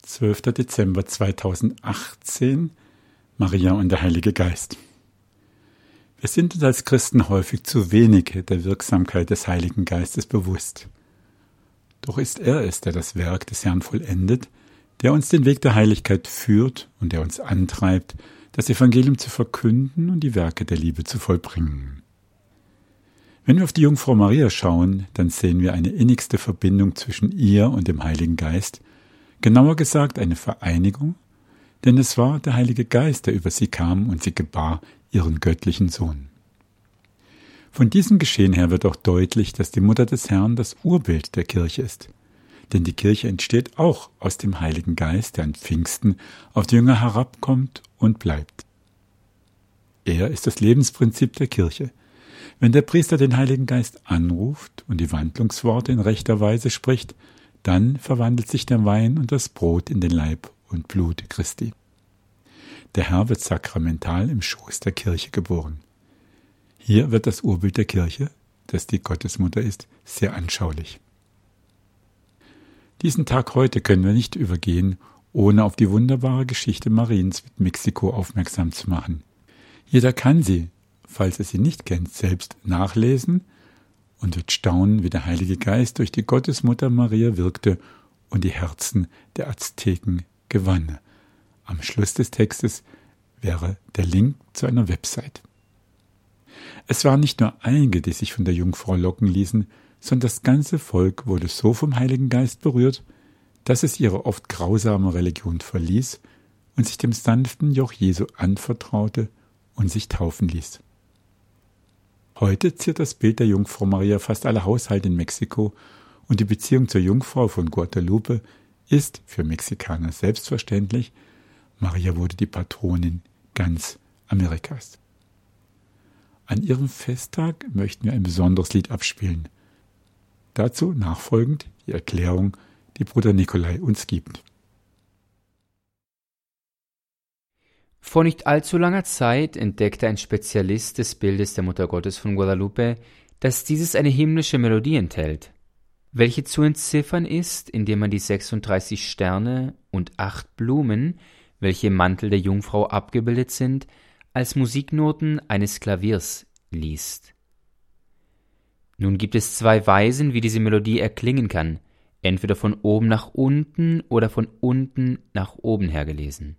12. Dezember 2018, Maria und der Heilige Geist. Wir sind uns als Christen häufig zu wenig der Wirksamkeit des Heiligen Geistes bewusst. Doch ist er es, der das Werk des Herrn vollendet, der uns den Weg der Heiligkeit führt und der uns antreibt, das Evangelium zu verkünden und die Werke der Liebe zu vollbringen. Wenn wir auf die Jungfrau Maria schauen, dann sehen wir eine innigste Verbindung zwischen ihr und dem Heiligen Geist, genauer gesagt eine Vereinigung, denn es war der Heilige Geist, der über sie kam und sie gebar ihren göttlichen Sohn. Von diesem Geschehen her wird auch deutlich, dass die Mutter des Herrn das Urbild der Kirche ist. Denn die Kirche entsteht auch aus dem Heiligen Geist, der an Pfingsten auf die Jünger herabkommt und bleibt. Er ist das Lebensprinzip der Kirche. Wenn der Priester den Heiligen Geist anruft und die Wandlungsworte in rechter Weise spricht, dann verwandelt sich der Wein und das Brot in den Leib und Blut Christi. Der Herr wird sakramental im Schoß der Kirche geboren. Hier wird das Urbild der Kirche, das die Gottesmutter ist, sehr anschaulich. Diesen Tag heute können wir nicht übergehen, ohne auf die wunderbare Geschichte Mariens mit Mexiko aufmerksam zu machen. Jeder kann sie, falls er sie nicht kennt, selbst nachlesen und wird staunen, wie der Heilige Geist durch die Gottesmutter Maria wirkte und die Herzen der Azteken gewann. Am Schluss des Textes wäre der Link zu einer Website. Es waren nicht nur einige, die sich von der Jungfrau locken ließen, sondern das ganze Volk wurde so vom Heiligen Geist berührt, dass es ihre oft grausame Religion verließ und sich dem sanften Joch Jesu anvertraute und sich taufen ließ. Heute ziert das Bild der Jungfrau Maria fast alle Haushalte in Mexiko und die Beziehung zur Jungfrau von Guadalupe ist für Mexikaner selbstverständlich. Maria wurde die Patronin ganz Amerikas. An ihrem Festtag möchten wir ein besonderes Lied abspielen. Dazu nachfolgend die Erklärung, die Bruder Nikolai uns gibt. Vor nicht allzu langer Zeit entdeckte ein Spezialist des Bildes der Mutter Gottes von Guadalupe, dass dieses eine himmlische Melodie enthält, welche zu entziffern ist, indem man die 36 Sterne und 8 Blumen, welche im Mantel der Jungfrau abgebildet sind, als Musiknoten eines Klaviers liest. Nun gibt es 2 Weisen, wie diese Melodie erklingen kann, entweder von oben nach unten oder von unten nach oben her gelesen.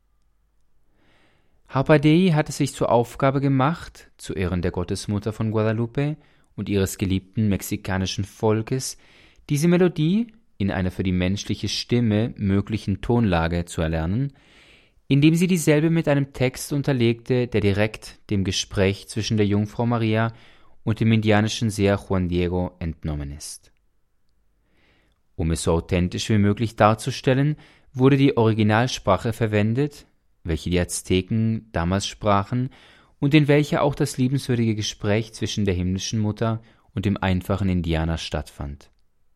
Harpardey hat es sich zur Aufgabe gemacht, zu Ehren der Gottesmutter von Guadalupe und ihres geliebten mexikanischen Volkes, diese Melodie in einer für die menschliche Stimme möglichen Tonlage zu erlernen, indem sie dieselbe mit einem Text unterlegte, der direkt dem Gespräch zwischen der Jungfrau Maria und dem indianischen Seher Juan Diego entnommen ist. Um es so authentisch wie möglich darzustellen, wurde die Originalsprache verwendet, welche die Azteken damals sprachen und in welcher auch das liebenswürdige Gespräch zwischen der himmlischen Mutter und dem einfachen Indianer stattfand.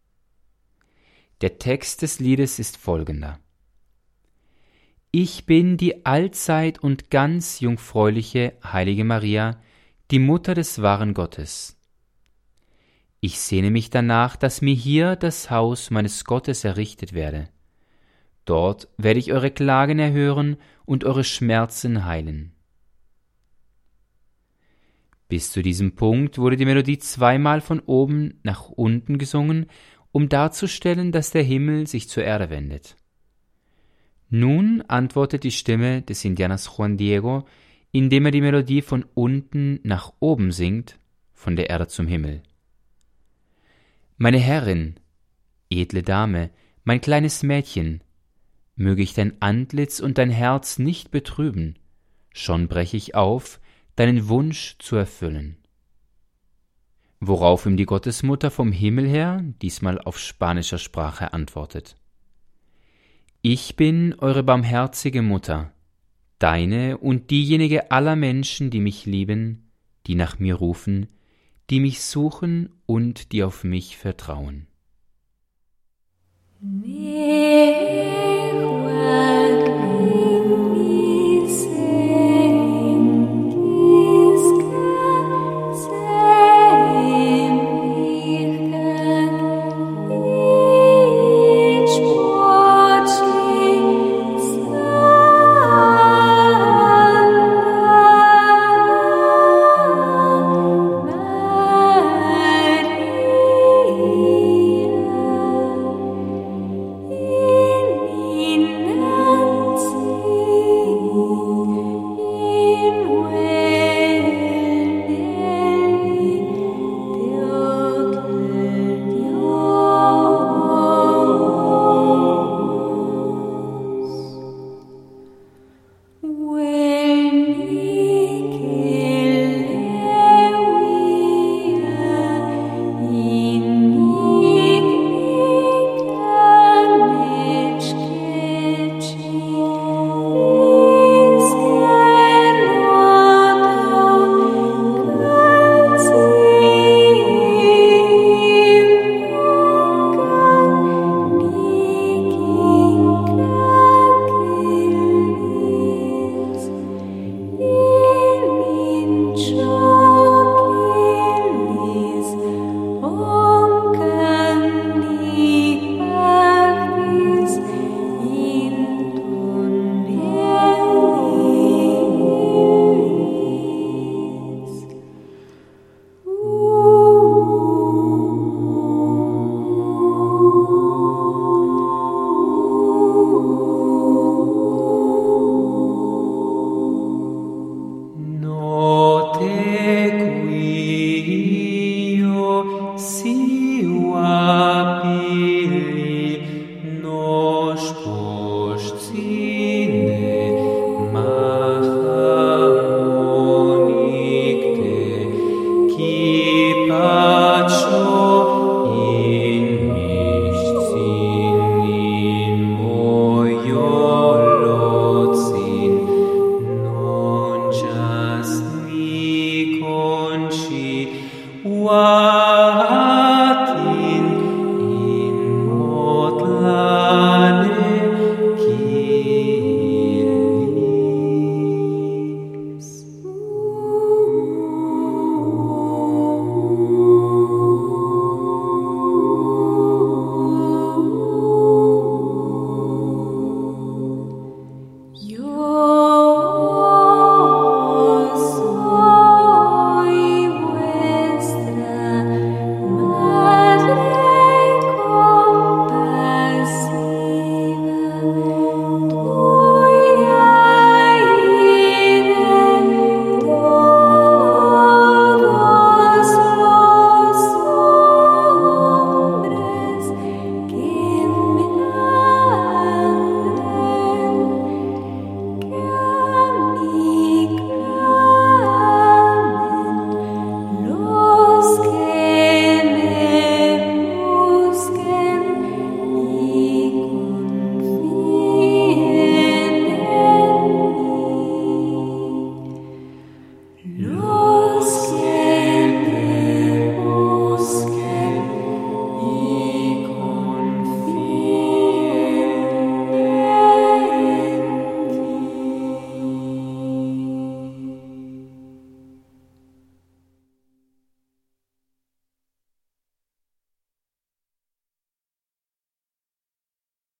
Der Text des Liedes ist folgender: Ich bin die allzeit und ganz jungfräuliche Heilige Maria, die Mutter des wahren Gottes. Ich sehne mich danach, dass mir hier das Haus meines Gottes errichtet werde. Dort werde ich eure Klagen erhören und eure Schmerzen heilen. Bis zu diesem Punkt wurde die Melodie 2-mal von oben nach unten gesungen, um darzustellen, dass der Himmel sich zur Erde wendet. Nun antwortet die Stimme des Indianers Juan Diego, indem er die Melodie von unten nach oben singt, von der Erde zum Himmel. Meine Herrin, edle Dame, mein kleines Mädchen, möge ich dein Antlitz und dein Herz nicht betrüben, schon breche ich auf, deinen Wunsch zu erfüllen. Worauf ihm die Gottesmutter vom Himmel her, diesmal auf spanischer Sprache, antwortet: Ich bin eure barmherzige Mutter, deine und diejenige aller Menschen, die mich lieben, die nach mir rufen, die mich suchen und die auf mich vertrauen. Each Guadalupe.